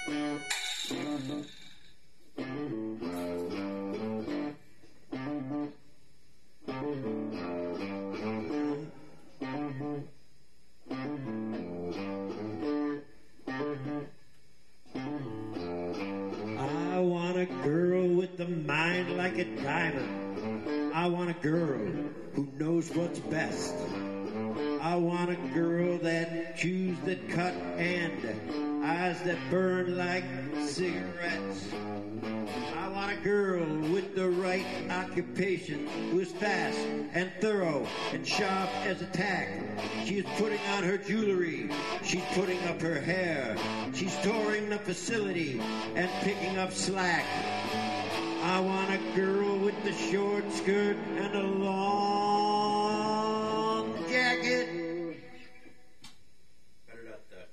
I want a girl with a mind like a diamond. I want a girl who knows what's best. I want a girl that chews that cut and eyes that burn like cigarettes. I want a girl with the right occupation, who is fast and thorough and sharp as a tack. She is putting on her jewelry. She's putting up her hair. She's touring the facility and picking up slack. I want a girl with the short skirt and a long jacket. Better not that.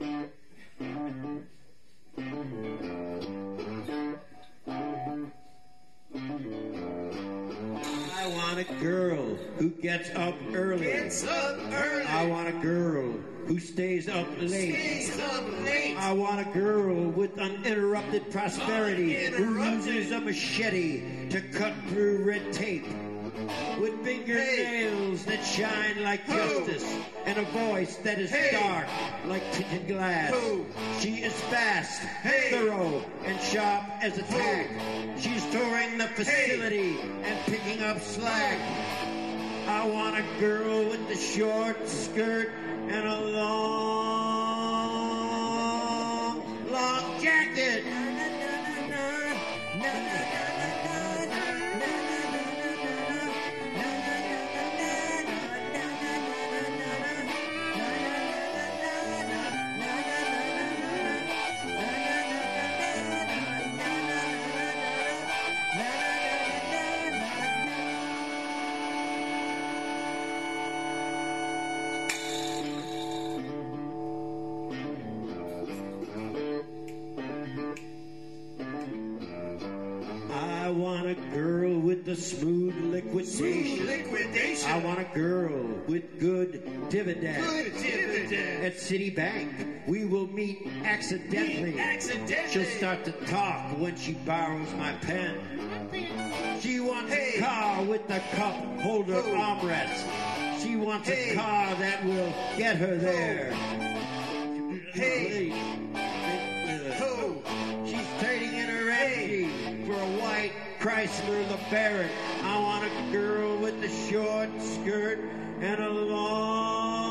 I want a girl who gets up early. I want a girl who stays up late. I want a girl with uninterrupted prosperity who uses a machete to cut through red tape. With fingernails that shine like justice and a voice that is dark like tinted glass. She is fast, thorough, and sharp as a tack. She's touring the facility and picking up slack. I want a girl with the short skirt and a long jacket. I want a girl with the smooth liquidation. I want a girl with good dividend. At Citibank, we will meet accidentally. She'll start to talk when she borrows my pen. She wants a car with the cup holder armrest. She wants a car that will get her there. She's trading in her energy for a white Chrysler LeBaron. I want a girl with a short skirt and a long